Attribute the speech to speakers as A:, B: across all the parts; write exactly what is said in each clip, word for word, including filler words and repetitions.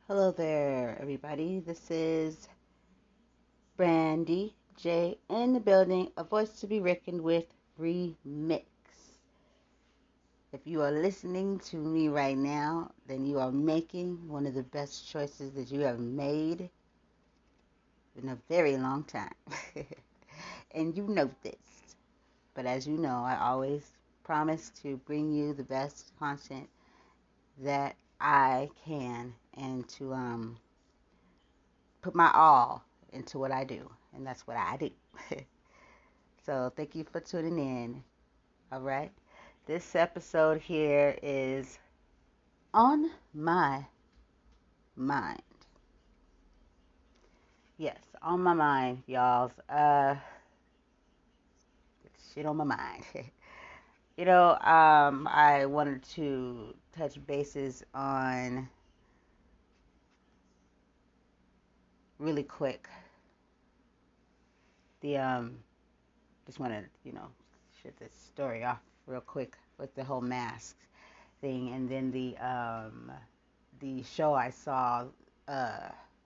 A: Hello there, everybody. This is Brandy J in the building, a voice to be reckoned with remix. If you are listening to me right now, then you are making one of the best choices that you have made in a very long time. And you know this. But as you know, I always promise to bring you the best content that I can and to um, put my all into what I do. And that's what I do. So thank you for tuning in. All right. This episode here is on my mind. Yes, on my mind, y'all. Uh, shit on my mind. you know, um, I wanted to touch bases on really quick. The um, just want to you know shut this story off real quick with the whole mask thing, and then the um, the show I saw. Uh,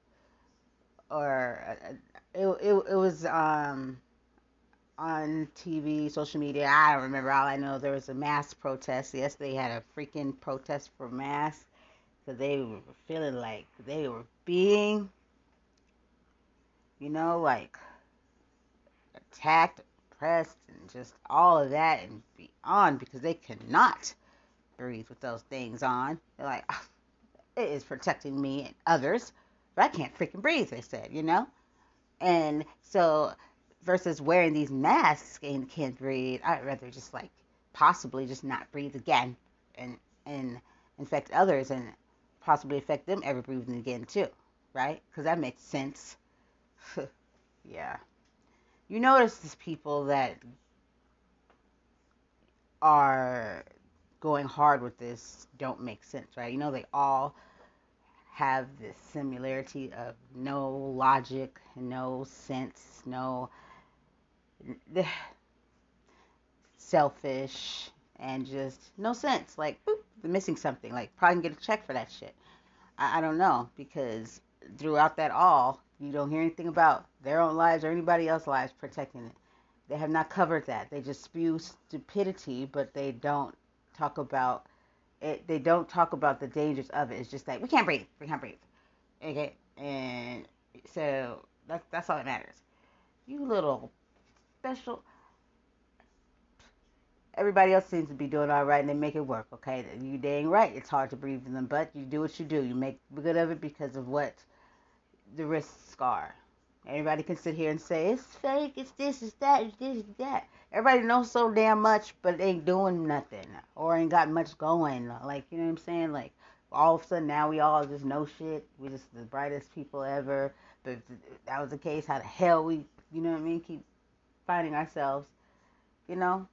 A: or uh, it, it, it was um, on T V, social media. I don't remember. All I know, there was a mass protest. Yes, they had a freaking protest for masks because they were feeling like they were being, you know, like attacked, oppressed, and just all of that and beyond because they cannot breathe with those things on. They're like, "Ah, it is protecting me and others, but I can't freaking breathe," they said, you know? And so versus wearing these masks and can't breathe, I'd rather just like possibly just not breathe again and and infect others and possibly affect them ever breathing again too, right? Because that makes sense. Yeah. You notice these people that are going hard with this don't make sense, right? You know, they all have this similarity of no logic, no sense, no selfish and just no sense. Like, boop, they're missing something. Like, probably can get a check for that shit. I, I don't know because throughout that all, you don't hear anything about their own lives or anybody else's lives protecting it. They have not covered that. They just spew stupidity, but they don't talk about it. They don't talk about the dangers of it. It's just like we can't breathe. We can't breathe. Okay, and so that's that's all that matters. You little special everybody else seems to be doing all right and they make it work, okay? You dang right. It's hard to breathe in them, but you do what you do. You make good of it because of what the risks are. Everybody can sit here and say, it's fake, it's this, it's that, it's this, it's that. Everybody knows so damn much, but ain't doing nothing or ain't got much going. Like, you know what I'm saying? Like, all of a sudden now we all just know shit. We just the brightest people ever. But if that was the case, how the hell we, you know what I mean, keep finding ourselves, you know,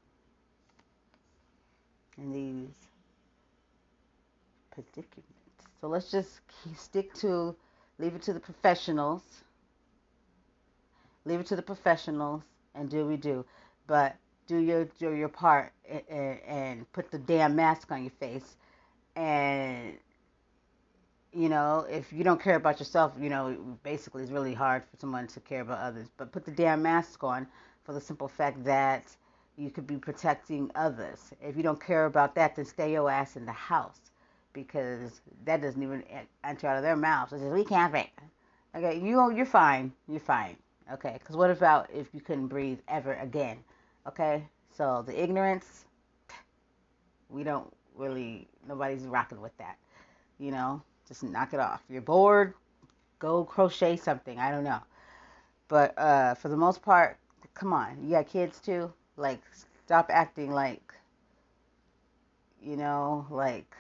A: in these predicament. So let's just stick to, leave it to the professionals, leave it to the professionals, and do what we do. But do your do your part and, and put the damn mask on your face. And you know, if you don't care about yourself, you know, basically it's really hard for someone to care about others. But put the damn mask on for the simple fact that you could be protecting others. If you don't care about that, then stay your ass in the house because that doesn't even enter out of their mouths. It's just, we can't breathe. Okay, you you're fine. You're fine. Okay, because what about if you couldn't breathe ever again? Okay, so the ignorance, we don't really, nobody's rocking with that. You know, just knock it off. You're bored, go crochet something. I don't know. But uh, for the most part, come on. You got kids too. Like, stop acting like, you know, like,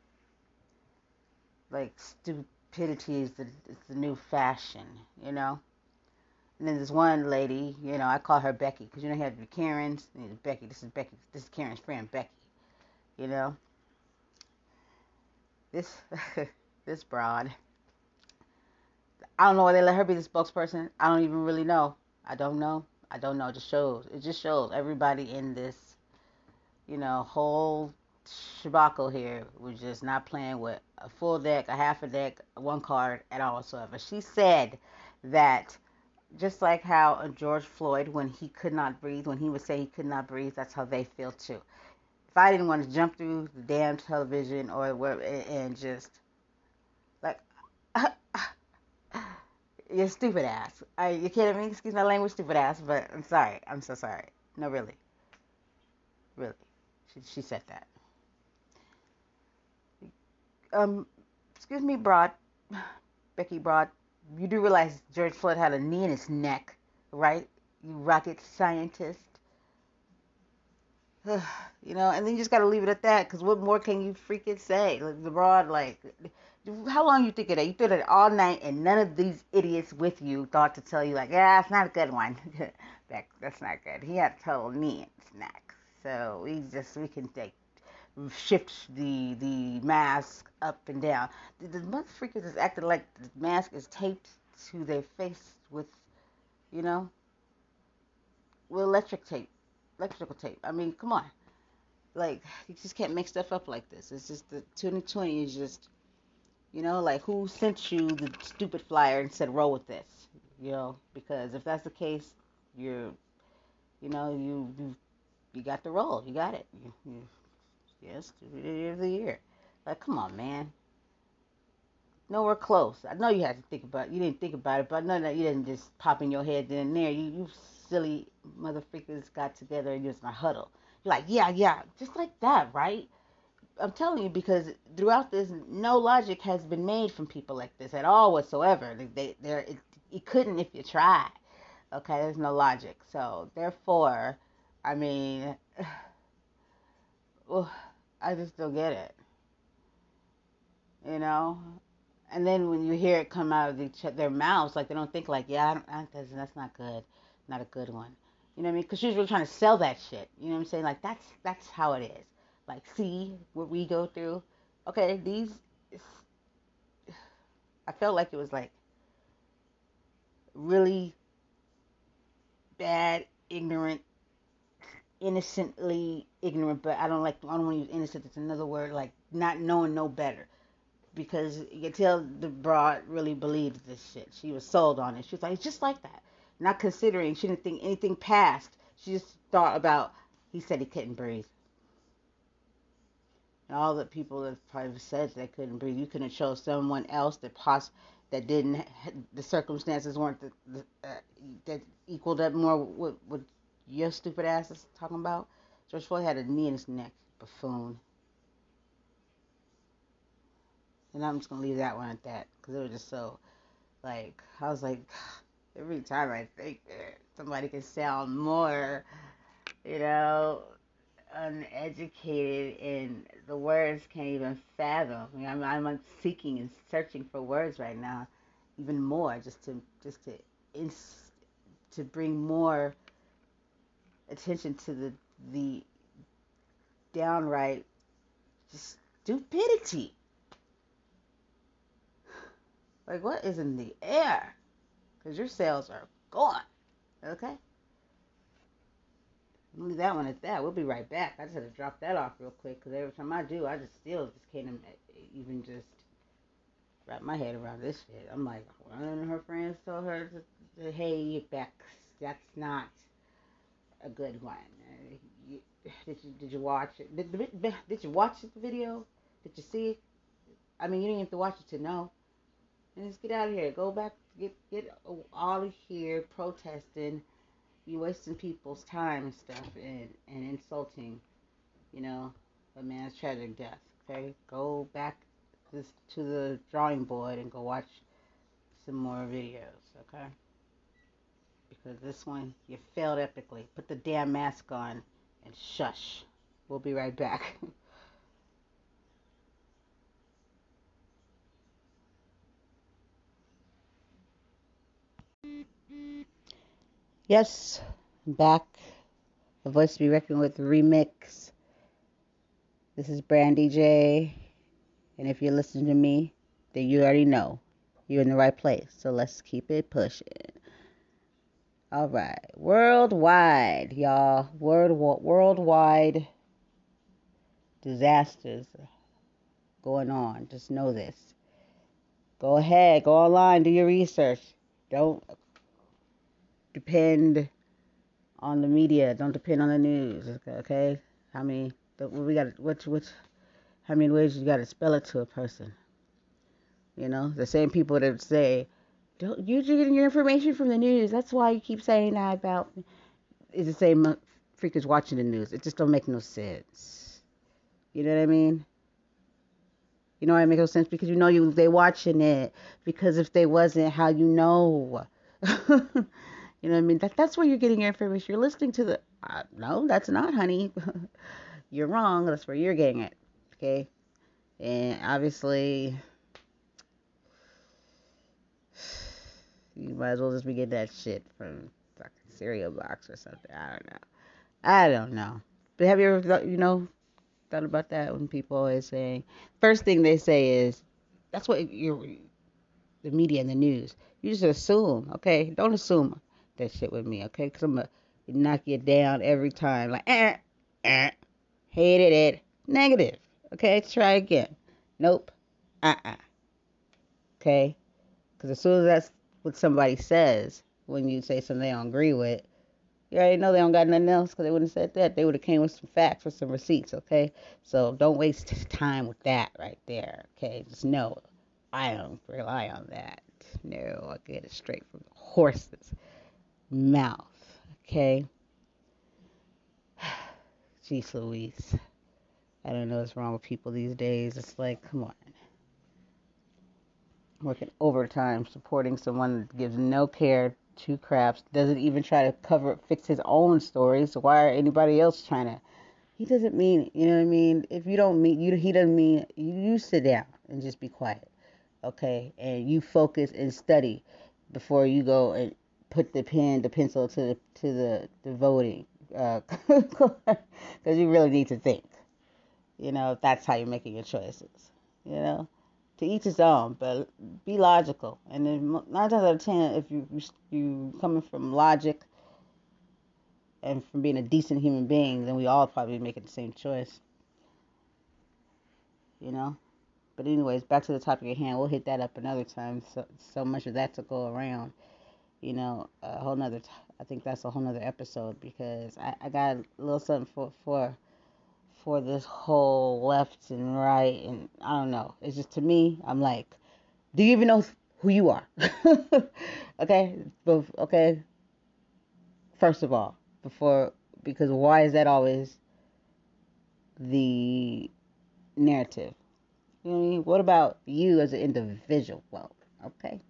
A: like stupidity is the, is the new fashion, you know? And then there's one lady, you know, I call her Becky because you know you have the Karens. And Becky, this is Becky, this is Karen's friend Becky. You know, this this broad. I don't know why they let her be the spokesperson. I don't even really know. I don't know. I don't know. It just shows. It just shows everybody in this, you know, whole Shabako here was just not playing with a full deck, a half a deck, one card at all whatsoever. She said that just like how George Floyd, when he could not breathe, when he would say he could not breathe, that's how they feel too. If I didn't want to jump through the damn television or where and just like, you're stupid ass. I, you kidding me? Excuse my language, stupid ass. But I'm sorry. I'm so sorry. No, really, really. She she said that. Um, excuse me, Broad, Becky Broad. You do realize George Floyd had a knee in his neck, right? You rocket scientist. You know, and then you just gotta leave it at that. Cause what more can you freaking say? Like the Broad, like, how long you think of that? You thought it all night, and none of these idiots with you thought to tell you, like, yeah, it's not a good one. that that's not good. He had a total knee in his neck, so we just we can take shift the the mask up and down. The, the motherfuckers is acting like the mask is taped to their face with, you know, with electric tape, electrical tape. I mean, come on, like you just can't make stuff up like this. It's just the twenty twenty is just, you know, like who sent you the stupid flyer and said roll with this, you know? Because if that's the case, you're, you know, you you you got the roll, you got it. You, you, yes, of the year. Like, come on, man. Nowhere close. I know you had to think about it. You didn't think about it, but I know that you didn't just pop in your head then and there. You, you silly motherfuckers got together and just in a huddle. You're like, yeah, yeah, just like that, right? I'm telling you because throughout this, no logic has been made from people like this at all whatsoever. They, they, it, you couldn't if you tried. Okay, there's no logic. So therefore, I mean, well, I just don't get it. You know, and then when you hear it come out of each, their mouths, like they don't think like, yeah, I don't, I, that's, that's not good, not a good one. You know what I mean? Because she's really trying to sell that shit. You know what I'm saying? Like that's that's how it is. Like, see what we go through. Okay, these. I felt like it was like really bad, ignorant, innocently ignorant. But I don't like. I don't want to use innocent. It's another word. Like not knowing no better. Because you can tell the broad really believed this shit. She was sold on it. She was like, it's just like that. Not considering, she didn't think anything past. She just thought about, he said he couldn't breathe. And all the people that probably said they couldn't breathe, you couldn't show someone else that poss- that didn't, the circumstances weren't the, the, uh, that equaled up more what, what your stupid ass is talking about. George Floyd had a knee in his neck, buffoon. And I'm just gonna leave that one at that because it was just so, like, I was like, every time I think that somebody can sound more, you know, uneducated and the words can't even fathom. I mean, I'm, I'm seeking and searching for words right now, even more, just to just to ins- to bring more attention to the the downright just stupidity. Like, what is in the air? Because your sales are gone. Okay? We'll leave that one at that. We'll be right back. I just had to drop that off real quick because every time I do, I just still just can't even just wrap my head around this shit. I'm like, one of her friends told her, to, to, hey, Bex, that's not a good one. Uh, you, did you did you watch it? Did, did, did you watch the video? Did you see it? I mean, you didn't have to watch it to know. And just get out of here. Go back. Get get all of here protesting. You wasting people's time and stuff, and and insulting, you know, a man's tragic death. Okay, go back this to the drawing board and go watch some more videos. Okay, because this one you failed epically. Put the damn mask on and shush. We'll be right back. Yes, I'm back. A voice to be reckoned with remix. This is Brandy J. And if you're listening to me, then you already know you're in the right place. So let's keep it pushing. All right. Worldwide, y'all. World, worldwide disasters going on. Just know this. Go ahead, go online, do your research. Don't depend on the media. Don't depend on the news. Okay? How many? We got which which? How many ways you got to spell it to a person? You know, the same people that say, "Don't you're getting your information from the news." That's why you keep saying that about. It's the same freakers watching the news. It just don't make no sense. You know what I mean? You know why it makes no sense? Because you know you they watching it. Because if they wasn't, how you know? You know what I mean? That that's where you're getting your information. You're listening to the. Uh, no, that's not, honey. You're wrong. That's where you're getting it. Okay, and obviously, you might as well just be getting that shit from fucking cereal box or something. I don't know. I don't know. But have you ever, thought, you know, thought about that when people always say, first thing they say is, that's what you're, the media and the news. You just assume, okay? Don't assume that shit with me, okay? Because I'm going to knock you down every time. Like, eh, eh, hated it. Negative. Okay, try again. Nope. Uh-uh. Okay? Because as soon as that's what somebody says, when you say something they don't agree with, you already know they don't got nothing else because they wouldn't have said that. They would have came with some facts or some receipts, okay? So don't waste time with that right there, okay? Just know I don't rely on that. No, I get it straight from the horse's mouth, okay? Jeez Louise. I don't know what's wrong with people these days. It's like, come on. Working overtime, supporting someone that gives no care, two craps, doesn't even try to cover, fix his own story. So why are anybody else trying to? He doesn't mean, you know what I mean? If you don't mean, you, he doesn't mean, you, you sit down and just be quiet, okay? And you focus and study before you go and put the pen, the pencil to the to the, the voting, because uh, you really need to think. You know, if that's how you're making your choices. You know. To each his own, but be logical. And then nine times out of ten, if you you, you coming from logic and from being a decent human being, then we all probably be making the same choice. You know. But anyways, back to the topic at hand. We'll hit that up another time. So so much of that to go around. You know, a whole nother. T- I think that's a whole nother episode because I, I got a little something for for. for this whole left and right, and I don't know. It's just, to me, I'm like, do you even know who you are? Okay, but okay. First of all, before because why is that always the narrative? You know what I mean? What about you as an individual? Well, okay,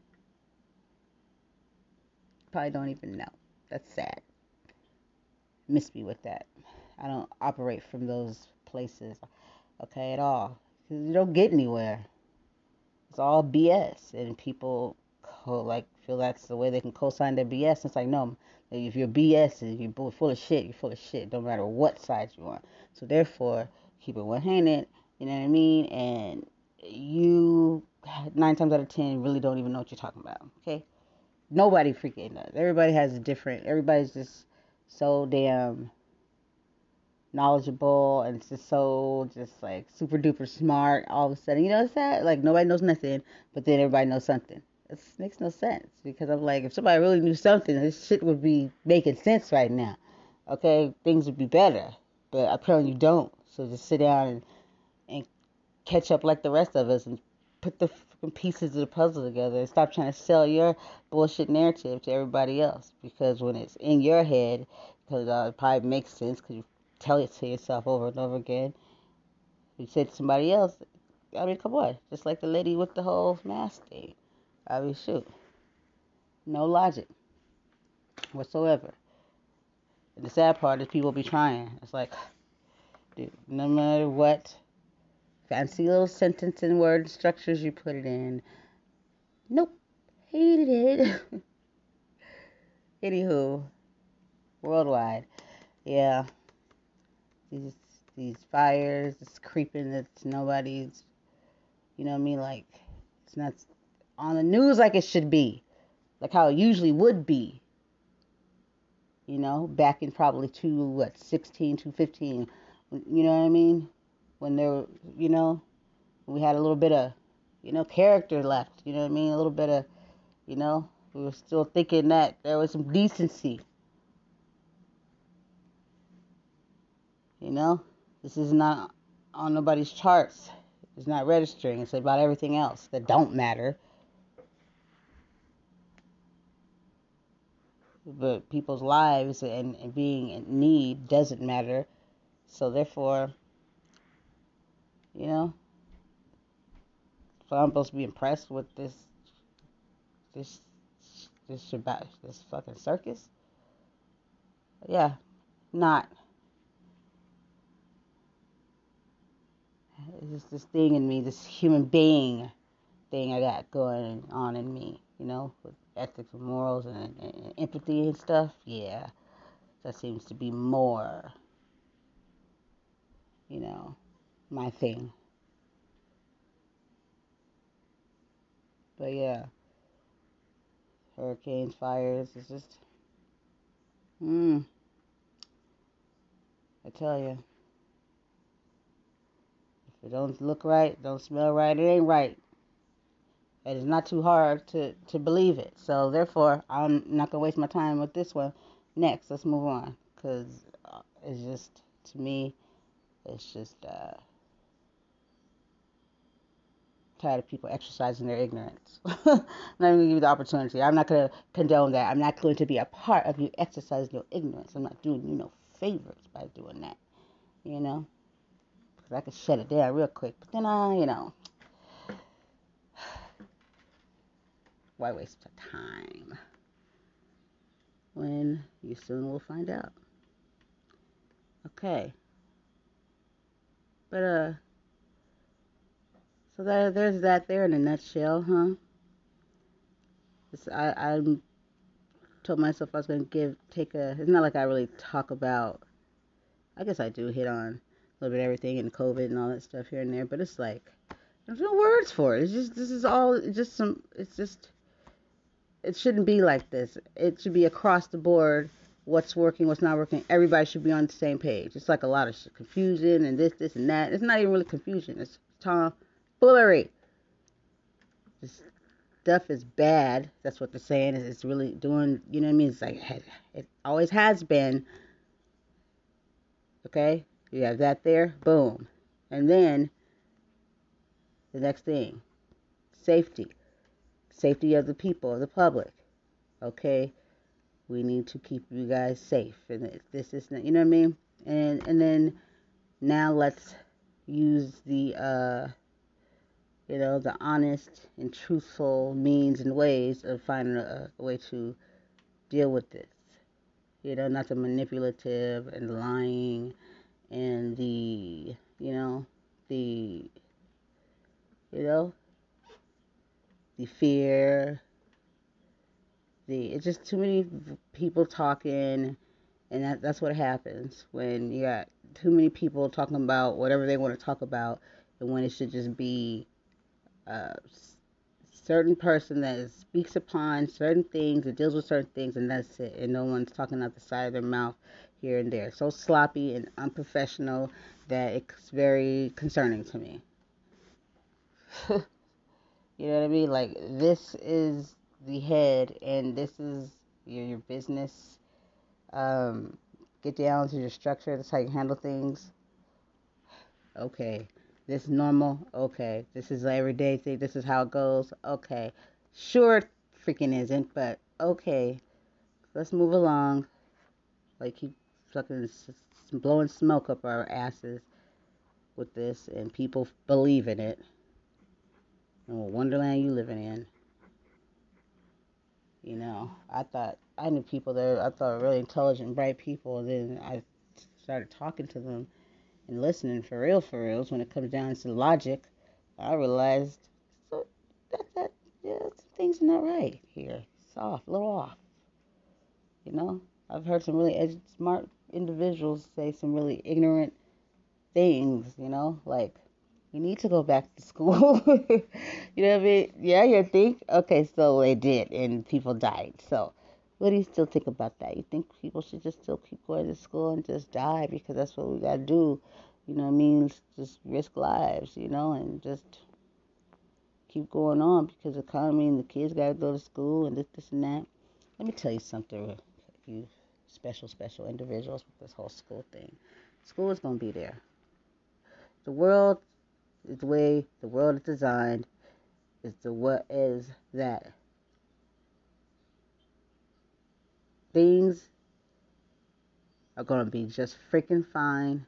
A: probably don't even know. That's sad. Miss me with that. I don't operate from those places, okay, at all. Because you don't get anywhere. It's all B S, and people co- like feel that's the way they can co-sign their B S. It's like, no, if you're B S and you're full of shit, you're full of shit. No matter what side you're on. So therefore, keep it one-handed. You know what I mean? And you nine times out of ten really don't even know what you're talking about. Okay? Nobody freaking does. Everybody has a different. Everybody's just so damn knowledgeable and just so just like super duper smart all of a sudden. You know what's that? Like nobody knows nothing, but then everybody knows something. It makes no sense because I'm like, if somebody really knew something, this shit would be making sense right now. Okay, things would be better, but apparently you don't. So just sit down and, and catch up like the rest of us and put the pieces of the puzzle together and stop trying to sell your bullshit narrative to everybody else, because when it's in your head, because uh, it probably makes sense because you tell it to yourself over and over again. You say it to somebody else, I mean, come on. Just like the lady with the whole mask thing. I mean, shoot. No logic whatsoever. And the sad part is people be trying. It's like, dude, no matter what fancy little sentence and word structures you put it in, nope, hated it. Anywho, worldwide, yeah, these these fires, this creeping that's nobody's, you know what I mean? Like, it's not on the news like it should be, like how it usually would be. You know, back in probably two what sixteen, two fifteen. You know what I mean? when there, you know, we had a little bit of, you know, character left. You know what I mean? A little bit of, you know, we were still thinking that there was some decency. You know, this is not on nobody's charts. It's not registering. It's about everything else that don't matter. But people's lives and, and being in need doesn't matter. So therefore, you know, so I'm supposed to be impressed with this, this, this shabbat, this fucking circus. Yeah, not. It's just this thing in me, this human being thing I got going on in me, you know, with ethics and morals and, and, and empathy and stuff. Yeah, that seems to be more, you know, my thing. But yeah, hurricanes, fires, it's just, mm, I tell you, if it don't look right, don't smell right, it ain't right. And it's not too hard to, to believe it. So therefore, I'm not going to waste my time with this one. Next, let's move on. Because uh, it's just, to me, it's just uh, tired of people exercising their ignorance. I'm not even going to give you the opportunity. I'm not going to condone that. I'm not going to be a part of you exercising your ignorance. I'm not doing you no favors by doing that. You know? Because I could shut it down real quick. But then I, you know, why waste time when you soon will find out? Okay. But, uh, so there, there's that there in a nutshell, huh? It's, I, I told myself I was going to give, take a, it's not like I really talk about, I guess I do hit on a little bit of everything and COVID and all that stuff here and there, but it's like, there's no words for it. It's just, this is all, it's just some, it's just, it shouldn't be like this. It should be across the board. What's working, what's not working. Everybody should be on the same page. It's like a lot of confusion and this, this, and that. It's not even really confusion. It's tomfoolery. This stuff is bad. That's what they're saying. It's really doing, you know what I mean? It's like, it always has been. Okay? You have that there. Boom. And then, the next thing. Safety. Safety of the people, of the public. Okay? We need to keep you guys safe. And this is, you know what I mean? And and then now let's use the, uh, you know, the honest and truthful means and ways of finding a, a way to deal with this. You know, not the manipulative and lying and the, you know, the, you know, the fear. The, it's just too many people talking. And that, that's what happens when you got too many people talking about whatever they want to talk about, and when it should just be a certain person that speaks upon certain things and deals with certain things, and that's it. And no one's talking out the side of their mouth here and there. So sloppy and unprofessional that it's very concerning to me. You know what I mean? Like, this is the head, and this is your, your business. Um, get down to your structure. That's how you handle things. Okay. This is normal. Okay. This is an everyday thing. This is how it goes. Okay. Sure, it freaking isn't, but okay. Let's move along. Like, keep fucking blowing smoke up our asses with this, and people believe in it. And what wonderland you living in. You know, I thought I knew people there. I thought really intelligent, bright people. And then I started talking to them and listening for real, for reals. When it comes down to logic, I realized so that that yeah, some things are not right here. It's off, a little off. You know, I've heard some really ed- smart individuals say some really ignorant things. You know, like, you need to go back to school. You know what I mean? Yeah, you think? Okay, so they did, and people died. So, what do you still think about that? You think people should just still keep going to school and just die because that's what we gotta do? You know what I mean? Just risk lives, you know, and just keep going on because the economy and the kids got to go to school and this, this, and that. Let me tell you something, you special, special individuals with this whole school thing. School is going to be there. The world is the way the world is designed. Is the what is that things are going to be just freaking fine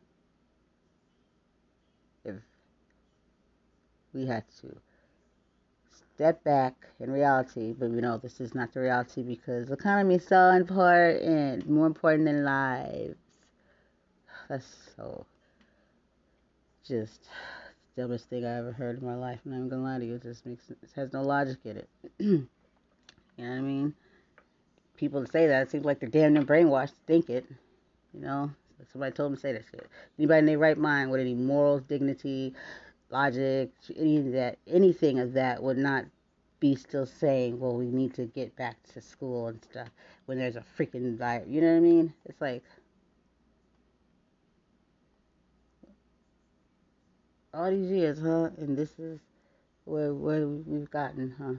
A: if we had to step back in reality, but we know this is not the reality because the economy is so important, more important than lives. That's so just the dumbest thing I ever heard in my life. I'm not even gonna lie to you, it just makes it has no logic in it. You know what I mean? People say that, it seems like they're damn near brainwashed to think it. You know, somebody told them to say that shit. Anybody in their right mind with any morals, dignity, logic, any of that, anything of that would not be still saying, well, we need to get back to school and stuff when there's a freaking virus. You know what I mean? It's like all these years, huh? And this is where where we've gotten, huh?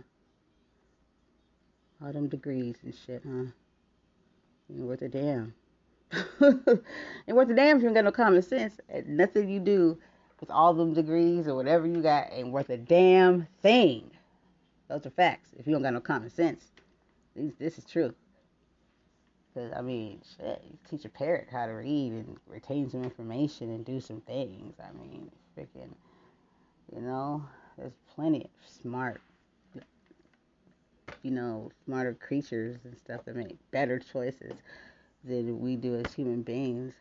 A: All them degrees and shit, huh? Ain't worth a damn. Ain't worth a damn if you ain't got no common sense. And nothing you do with all them degrees or whatever you got ain't worth a damn thing. Those are facts. If you don't got no common sense, this, this is true. Because, I mean, shit, you teach a parrot how to read and retain some information and do some things. I mean, freaking, you know, there's plenty of smart, you know, smarter creatures and stuff that make better choices than we do as human beings.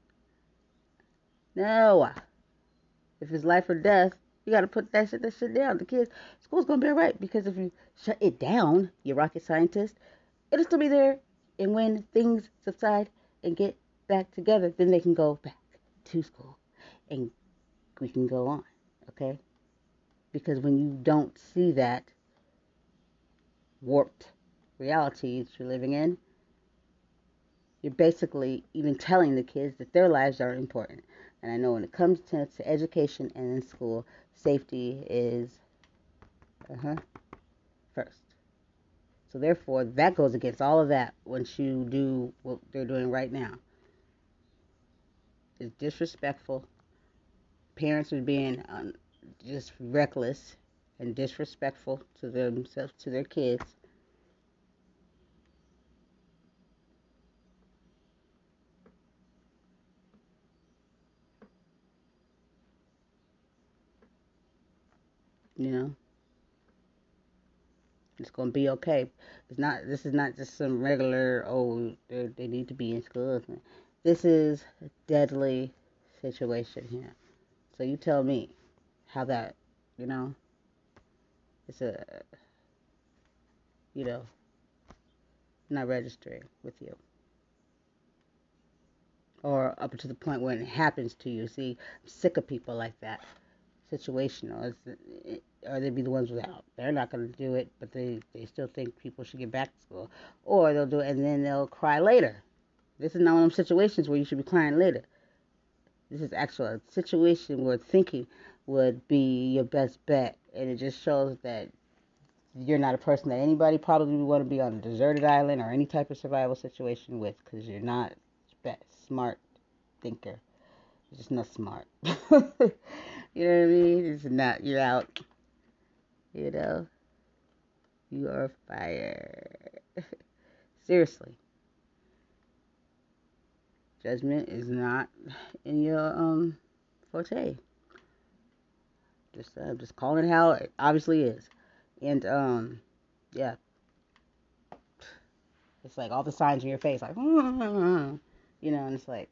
A: No. If it's life or death, you got to put that shit, that shit down. The kids, school's going to be all right because if you shut it down, you rocket scientist, it'll still be there. And when things subside and get back together, then they can go back to school and we can go on, okay? Because when you don't see that warped reality that you're living in, you're basically even telling the kids that their lives are important. And I know when it comes to, to education and in school, safety is uh-huh, first. So therefore, that goes against all of that once you do what they're doing right now. It's disrespectful. Parents are being um, just reckless and disrespectful to themselves, to their kids. You know, it's gonna be okay. It's not. This is not just some regular. Oh, they need to be in school. This is a deadly situation here. So you tell me how that. You know, it's a. You know, not registering with you. Or up to the point when it happens to you. See, I'm sick of people like that. Situational. It's, or they'd be the ones without. They're not going to do it, but they, they still think people should get back to school. Or they'll do it and then they'll cry later. This is not one of them situations where you should be crying later. This is actually a situation where thinking would be your best bet. And it just shows that you're not a person that anybody probably would want to be on a deserted island or any type of survival situation with, because you're not a smart thinker. You're just not smart. You know what I mean? It's not, you're out. You know? You are fired. Seriously. Judgment is not in your um forte. Just uh, just calling it how it obviously is. And um yeah. It's like all the signs in your face, like, you know, and it's like,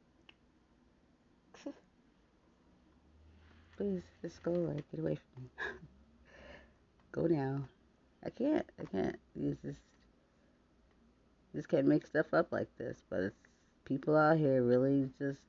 A: please, just go away, get away from me. Go now. I can't, I can't. It's just, just can't make stuff up like this. But it's people out here really just,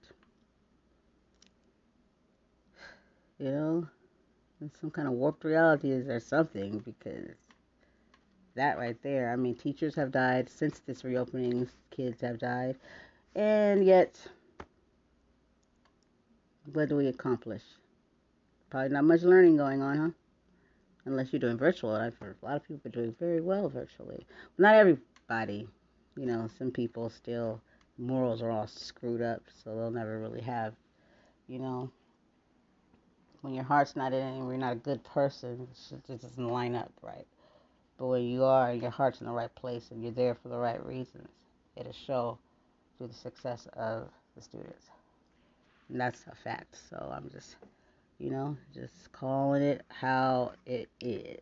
A: you know, some kind of warped reality is there something, because that right there, I mean, teachers have died since this reopening, kids have died, and yet What do we accomplish? Probably not much learning going on, huh? Unless you're doing virtual. I've heard a lot of people are doing very well virtually. Not everybody. You know, some people still, morals are all screwed up, so they'll never really have, you know, when your heart's not in it and you're not a good person, it just doesn't line up right. But when you are and your heart's in the right place and you're there for the right reasons, it'll show through the success of the students. And that's a fact. So I'm just, you know, just calling it how it is.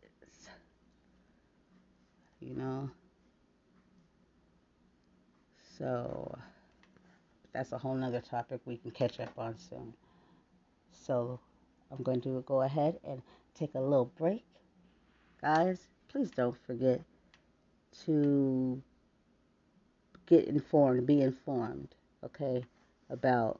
A: You know? So that's a whole nother topic we can catch up on soon. So I'm going to go ahead and take a little break. Guys, please don't forget to get informed, be informed, okay, about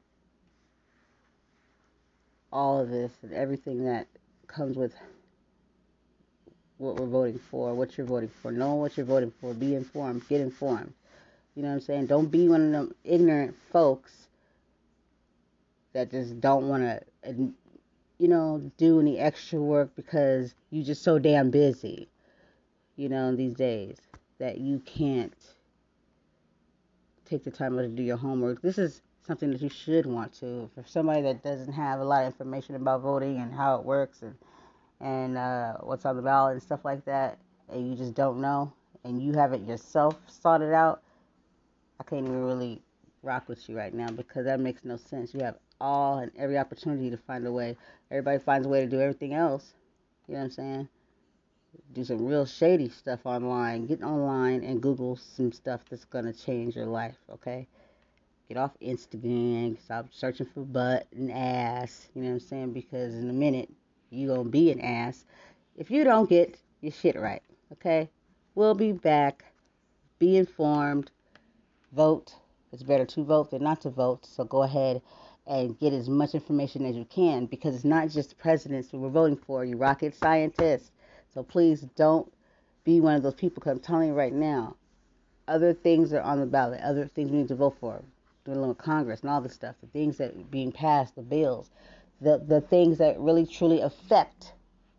A: all of this and everything that comes with what we're voting for, what you're voting for. Know what you're voting for. Be informed. Get informed. You know what I'm saying? Don't be one of them ignorant folks that just don't want to, you know, do any extra work because you're just so damn busy, you know, these days that you can't take the time to do your homework. This is something that you should want to. For somebody that doesn't have a lot of information about voting and how it works and and uh, what's on the ballot and stuff like that, and you just don't know, and you haven't yourself sought it out, I can't even really rock with you right now because that makes no sense. You have all and every opportunity to find a way. Everybody finds a way to do everything else. You know what I'm saying? Do some real shady stuff online. Get online and Google some stuff that's going to change your life, okay? Get off Instagram. Stop searching for butt and ass. You know what I'm saying? Because in a minute, you're going to be an ass if you don't get your shit right, okay? We'll be back. Be informed. Vote. It's better to vote than not to vote. So go ahead and get as much information as you can because it's not just presidents who we're voting for. You rocket scientists. So please don't be one of those people because I'm telling you right now, other things are on the ballot. Other things we need to vote for. Dealing with Congress and all this stuff. The things that are being passed, the bills. The, the things that really truly affect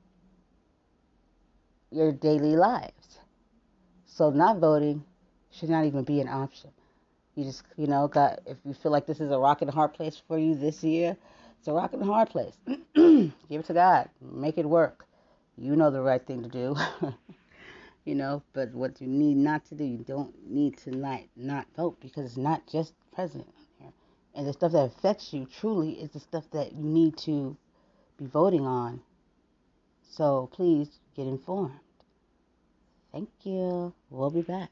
A: your daily lives. So not voting should not even be an option. You just, you know, got, if you feel like this is a rock and a hard place for you this year, it's a rock and a hard place. Give it to God. Make it work. You know the right thing to do. You know, but what you need not to do, you don't need to not, not vote because it's not just the president here. And the stuff that affects you truly is the stuff that you need to be voting on. So please get informed. Thank you. We'll be back.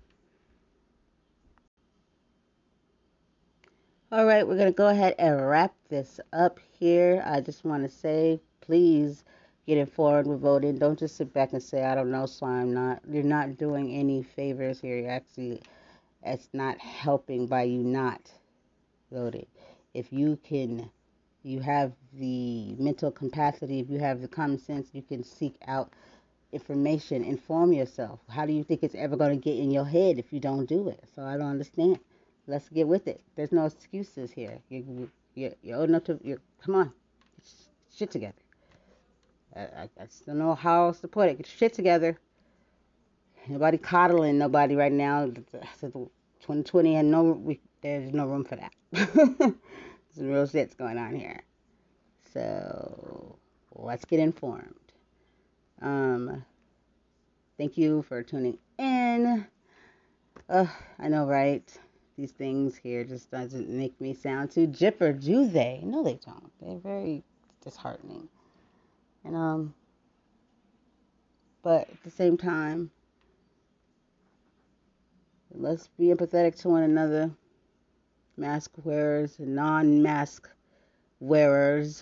A: All right, we're going to go ahead and wrap this up here. I just want to say, please get informed with voting. Don't just sit back and say, I don't know, so I'm not. You're not doing any favors here. You're actually, it's not helping by you not voting. If you can, you have the mental capacity, if you have the common sense, you can seek out information, inform yourself. How do you think it's ever going to get in your head if you don't do it? So I don't understand. Let's get with it. There's no excuses here. You, you, you're old enough to, you're, come on, get shit together. I, I, I just don't know how else to put it. Get your shit together. Nobody coddling nobody right now. twenty twenty and no, we, there's no room for that. Some real shit's going on here. So let's get informed. Um, thank you for tuning in. Uh, I know, right? These things here just doesn't make me sound too jipper, do they? No, they don't. They're very disheartening. And um, but at the same time, let's be empathetic to one another. Mask wearers and non-mask wearers.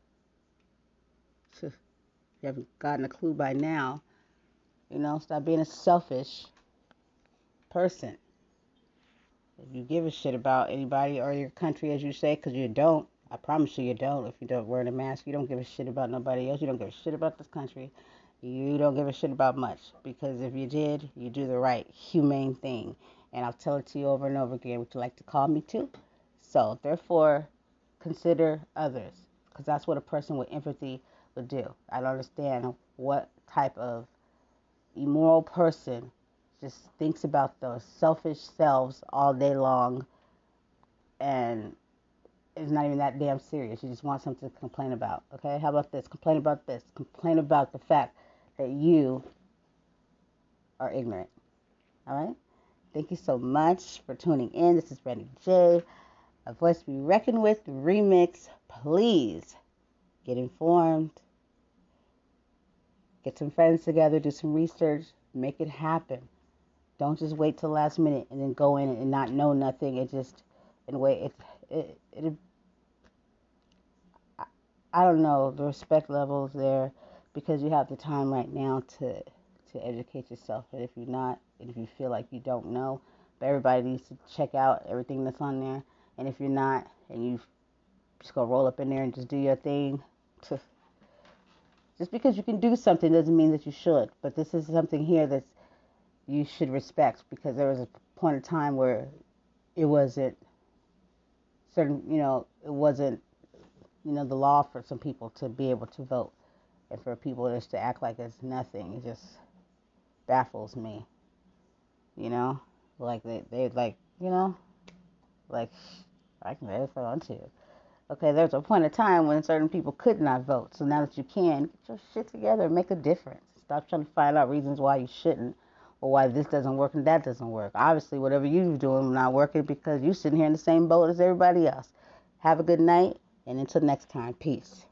A: If you haven't gotten a clue by now, you know, stop being a selfish person. If you give a shit about anybody or your country, as you say, because you don't, I promise you you don't. If you don't wear a mask, you don't give a shit about nobody else. You don't give a shit about this country. You don't give a shit about much. Because if you did, you do the right, humane thing. And I'll tell it to you over and over again. Would you like to call me too? So, therefore, consider others, because that's what a person with empathy would do. I don't understand what type of immoral person just thinks about those selfish selves all day long and is not even that damn serious. You just want something to complain about. Okay? How about this? Complain about this. Complain about the fact that you are ignorant. All right? Thank you so much for tuning in. This is Brandy J, A Voice to Be Reckoned With remix. Please get informed. Get some friends together. Do some research. Make it happen. Don't just wait till the last minute and then go in and not know nothing. It just, in a way, it, it, it, I, I don't know, the respect levels there, because you have the time right now to to educate yourself. And if you're not, and if you feel like you don't know, but everybody needs to check out everything that's on there. And if you're not, and you just go roll up in there and just do your thing, to, just because you can do something doesn't mean that you should. But this is something here that's you should respect, because there was a point in time where it wasn't certain, you know, it wasn't, you know, the law for some people to be able to vote, and for people just to act like it's nothing. It just baffles me, you know, like they, they like, you know, like, I can say if I want to. Okay, there's a point of time when certain people could not vote, so now that you can, get your shit together and make a difference. Stop trying to find out reasons why you shouldn't, or why this doesn't work and that doesn't work. Obviously, whatever you're doing is not working because you're sitting here in the same boat as everybody else. Have a good night, and until next time, peace.